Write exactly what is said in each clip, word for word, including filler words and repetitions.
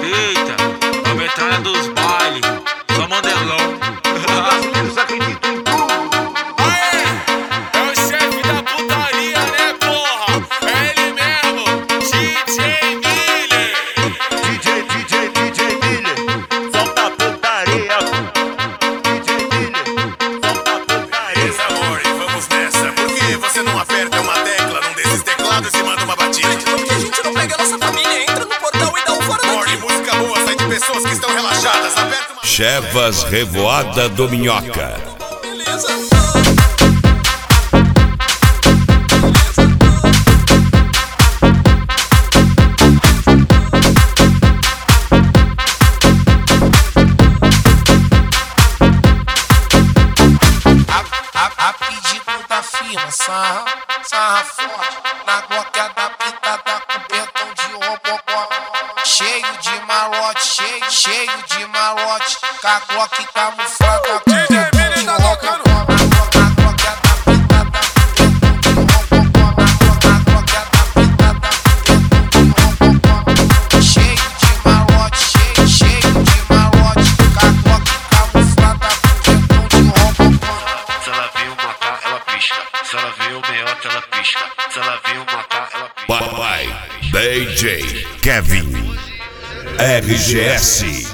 Eita, a metralha dos bailes, só mandelão. Os brasileiros acreditam em tudo. Aê, é o chefe da putaria, né, porra? É ele mesmo, D J Miller. D J, D J, D J Miller, solta a putaria. D J Miller, solta a putaria. Beleza, amor, e vamos nessa. Por que você não aperta uma tecla num desses teclados e manda uma batida? Porque a gente não pega a nossa família, entra no portal e dá um fora Amor, daqui. e música boa sai de pessoas que estão relaxadas. Aperta uma... Chevas Revoada do Minhoca. Beleza? A pedido da firma, sarra, sarra forte. Na glock adaptada com pentão de robocó. Cheio de malote, cheio, cheio de malote. Com a glock camuflada com pentão de robocó. Na glock adaptada com pentão de robocó. Na glock adaptada com pentão de robocó. Cheio de malote, cheio, cheio de malote. Com a glock camuflada com pentão de robocó. Se ela viu matar, ela pisca. Se ela viu meiota, ela pisca. Se ela viu matar, ela pisca. Papai D J Kevin R G S.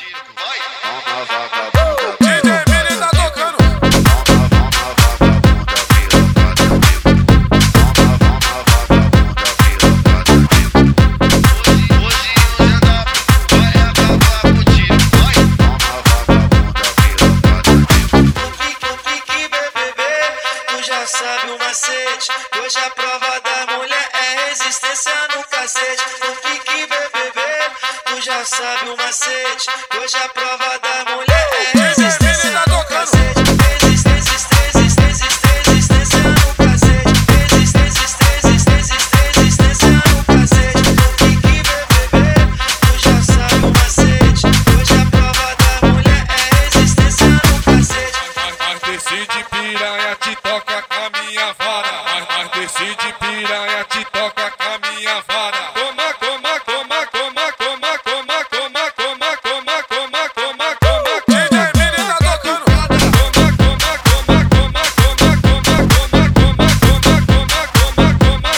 Sabe o macete, hoje a prova da mulher é resistência no cacete. No pique B B B, tu já sabe o macete, hoje a prova da mulher é resistência no cacete. Resistência, resistência, resistência no cacete. Resistência, resistência, resistência no cacete. No pique B B B, tu já sabe o macete, hoje a prova da mulher é resistência no cacete. Mas decide piranha, te toca com a minha vara. Mas, mas decide piranha, te toca com a minha vara. Coma, coma, coma, coma, coma, coma, coma, coma, coma, coma, coma, coma. D J Miller tá tocando. Coma, coma, coma, coma, coma, coma, coma, coma, coma, coma, coma,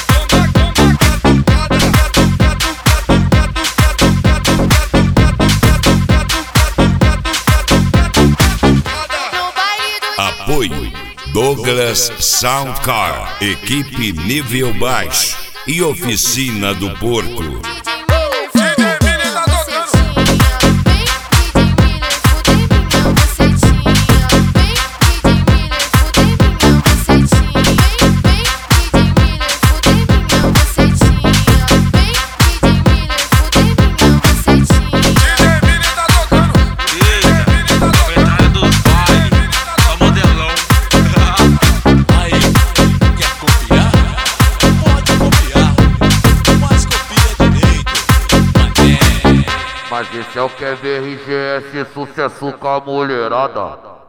Apoio Douglas Soundcar, equipe nível baixo e oficina do porco. Mas esse é o Kevin R G S, sucesso com a mulherada.